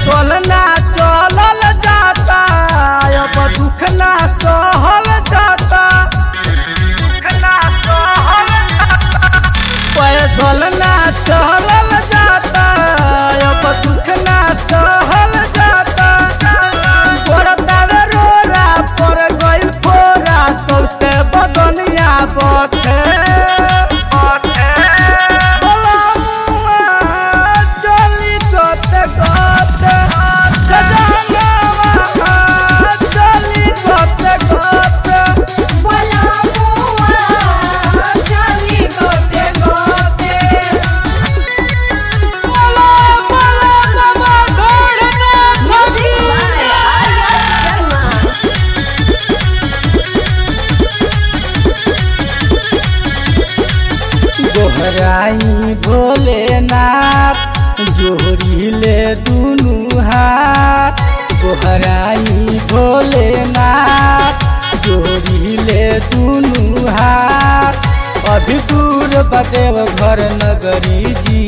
पैदल ना चलल जाता, अब दुख ना सहल जाता, पैदल ना चलल जाता, अब दुख ना सहल जाता। गोरतावे रोरा पर गइल फोरा, सौसे बदनिया बथे चली गते गते सजनवा चली गते गते गोहराई भोलेनाथ जोड़िले दुनु हाथ, गोहराई भोलेनाथ जोड़िले दुनु हाथ। अभी दूर बदेव घर नगरी जी,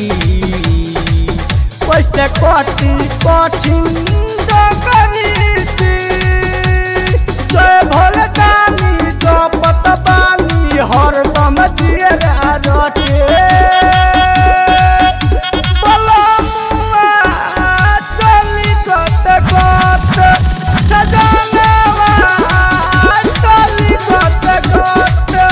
कैसे कटी कठिन डगरी जी। जय भोलेदानी जपत बानी हरदम जियरा रटे, बलमुआ चली गते गते सजनवा चली गते गते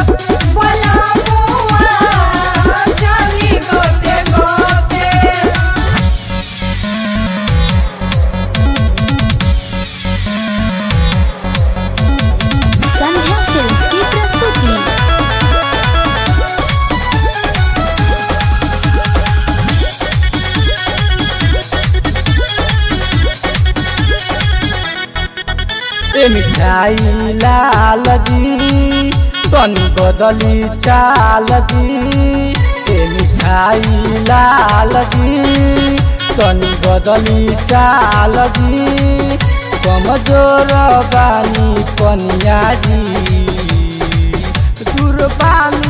संध्या फिल्म्स की प्रस्तुति। ए मिठाई लाल जी तनी बदली चाल जी, ए मिठाई लाल जी तनी बदली चाल जी। कमजोर बानी कनिया जी, दूर बानी